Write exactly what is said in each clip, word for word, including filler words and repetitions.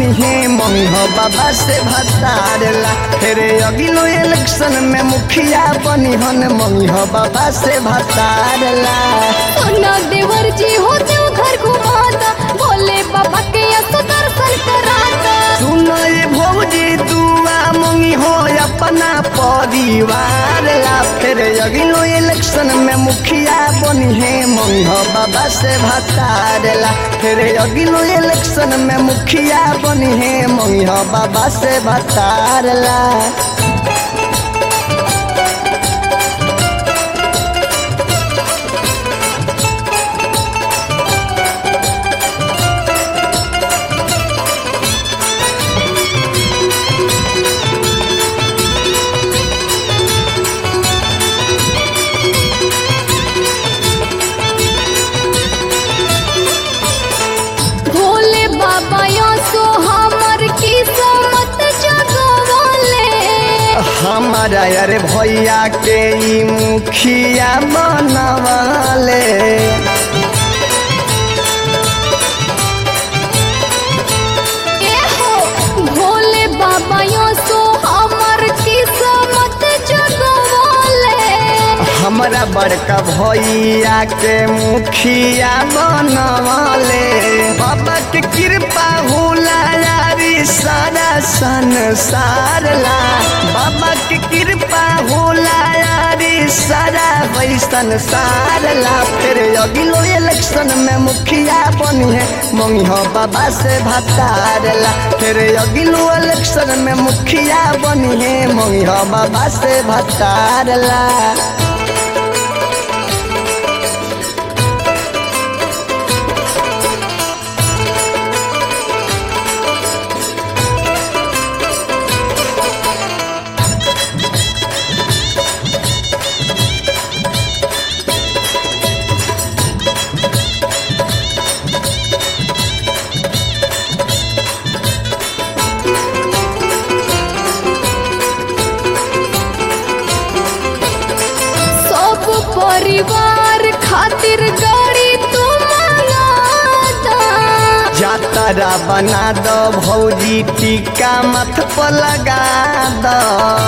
बनी है मंग बाबा से भतारला। फिर अगिलो इलेक्शन में मुखिया बनी हन मंग बाबा से भतारला। सोना देवर जी हो देव घर घुमाता भोले बाबा के असो दर्शन कराता। सुनो ये भौजी दुआ मंगी हो अपना परिवार ला। फिर अगिलो इलेक्शन में मुखिया बनी है मंग बाबा से भतारला। फिर अगिलो इलेक्शन में मुखिया बनी है मंग बाबा से भतारला। भोले बाबा यो सो हमर किस्मत जगवले। हमारा यार भैया के ई मुखिया बनवाले। ए हो भोले बाबा यो सो हमर किस्मत जगवले। हमारा बड़का भैया के मुखिया बनवाले। बाबा के कृपा होला यारी सारा संसार ला। बाबा के कृपा होला यारी सारा वही संसार ला। फिर अगिलो इलेक्शन में मुखिया बनी है मंगी हो बाबा से भतारला। फिर अगिलो इलेक्शन में मुखिया बनी है मंगी हो बाबा से भतारला। सब परिवार खातिर गाड़ी तू मंगाता। जातरा बना दो भौजी टीका मथ पर लगा दो।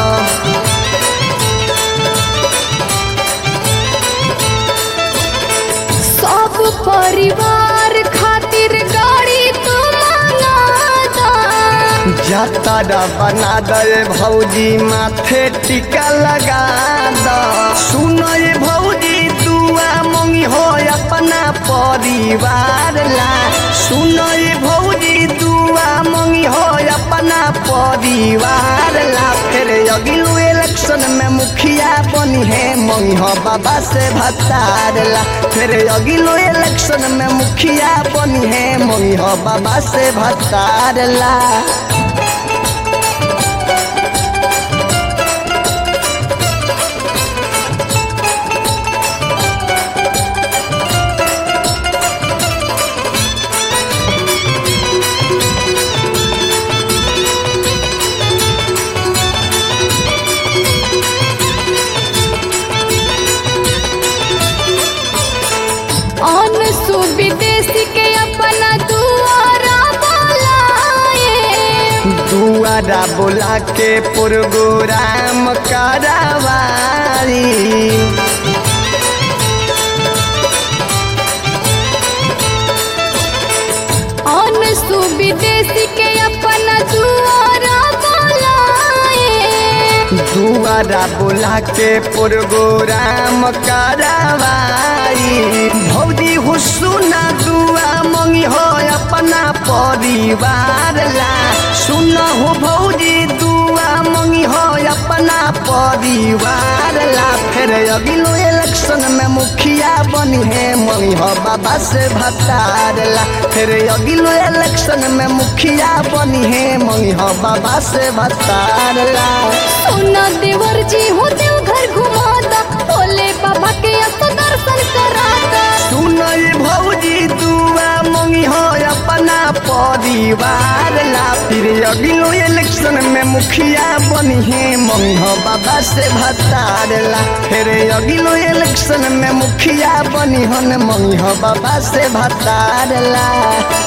सब परिवार खातिर गाड़ी तू मंगाता। जातरा बना दे भौजी माथे टीका लगा दो। सुनो ये भौजी दुआ मंगी हो अपना परिवार ला। सुनो ये भौजी दुआ मंगी हो अपना परिवार ला। फिर अगिलो इलेक्शन में मुखिया बनी है मंगी हो बाबा से भतारला। फिर अगिलो इलेक्शन में मुखिया बनी है मंगी हो बाबा से भतारला। अन सुविदेशी के अपना दुआरा बुलाए। दुआरा बोला के प्रोग्राम करावारी। अन सुविदेशी के अपना दुआरा बुलाए। दुआरा बोला के प्रोग्राम करावाई। भौजी हुसुना दुआ मंगी हो अपना परिवार ला। सुनो हो भौजी दुआ मंगी हो अपना परिवार ला। फिर अगिलो इलेक्शन में मुखिया बनी है मंगी हो बाबा से भतारला। फिर अगिलो इलेक्शन में मुखिया बनी है मंगी हो बाबा से भतारला। सोना देवर जी हो देव घर घुमाता भोले बाबा के असो दर्शन कराता। सुनो ये भौजी दुआ मंगी हो अपना परिवार ला। फिर अगिलो इलेक्शन में मुखिया बनी है मंगी हो बाबा से भतारला। फिर अगिलो इलेक्शन में मुखिया बनी हन मंगी हो बाबा से भतारला।